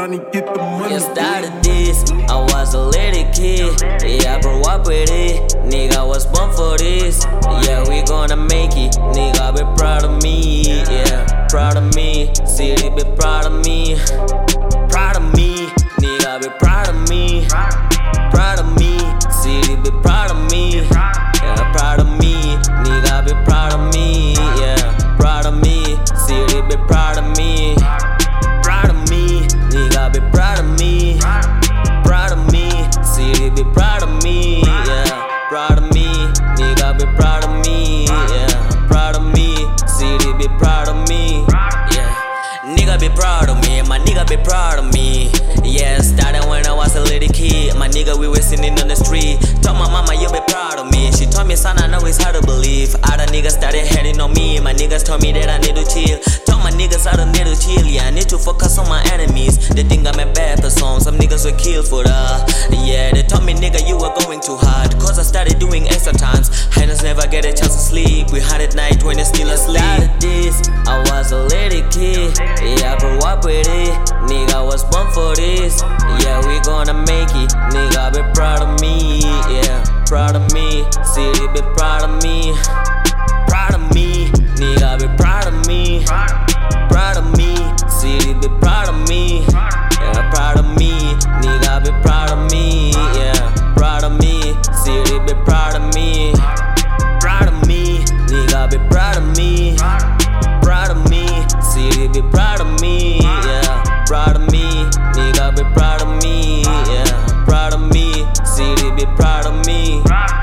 tryna get the money. I started this, I was a little kid. Yeah, I grew up with it. Nigga, I was born for this. Yeah, we gonna make it. Nigga, be proud of me. Yeah, proud of me. City be proud of me. Proud of me. Nigga, be proud of me. Proud of me. City be proud of me. Yeah, proud of me. Nigga, be proud of me. Yeah, proud of me. City be proud of me. Proud of me. Nigga, be proud of me. Proud of me. City be proud of me. Yeah, proud of me. Nigga, be proud of me. Yeah, proud of me. City be proud of me. Yeah, nigga be proud of me. My nigga be proud of me. Yeah, started when I was a little kid. My nigga, we were sitting on the street. Told my mama, you be proud of me. She told me, son, I know it's hard to believe. Other niggas started hating on me. My niggas told me that I need to chill. Told my niggas I don't need to chill. Yeah, I need to focus on my enemies. They think I'm a bad person. Some niggas were killed for that. Yeah, they told me, nigga, you were going too hard. Cause I started doing extra times. Heinous never get a chance to sleep. We had at night when it's still asleep. Started this, I was a little kid. Yeah, I grew up with it. Nigga, I was born for this. Yeah, we gonna make it. Nigga, be proud of me. Yeah, proud of me. City be proud of me. Proud of me. Nigga, be proud of me. Proud of me. City be proud of me. Yeah, proud of me. Nigga, be proud of me. Yeah, proud of me. City be proud of me. Proud of me. Nigga, be proud of me. Proud of me. City be proud of me. Yeah, proud of me. Nigga, be proud of me. Yeah, proud of me. City be proud of me.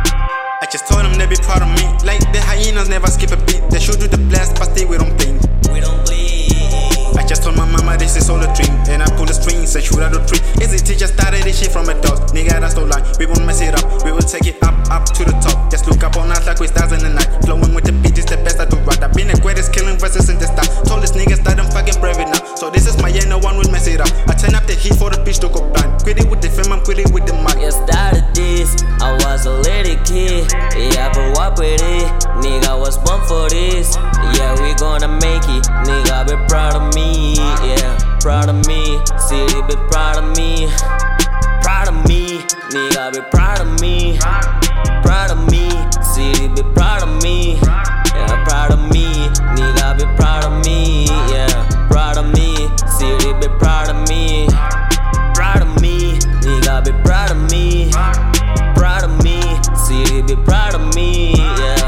I just told them they be proud of me. Like the hyenas never skip a beat. They should do the blast, but stay we don't blink. We don't bleed. I just told my mama this is all a dream. And I pull the strings and shoot out the tree. Easy teacher started this shit from a dog. Nigga, that's no lie. We won't mess it up. We will take it up, up to the top. Just look up on us like we stars in the night. Flowing with the beat is the best I do right. I've been the greatest killing verses in the start. Told these niggas that I'm fucking brave now. So this is my year, no one will mess it up. I turn up the heat for the bitch to go blind. Quit it with the fame, I'm quit it with the mic. Yeah, started this, I was a little kid. Yeah, I grew up with it. Nigga, I was born for this. Yeah, we gonna make it. Nigga, be proud of me. Yeah, proud of me. City be proud of me. Proud of me. Nigga, be proud of me. Proud of me. City be proud of me. Yeah, proud of me. Nigga, be proud of me. Yeah, proud of me. City be proud of me. Proud of me. Nigga, be proud of me. Proud of me. City be proud of me. Yeah.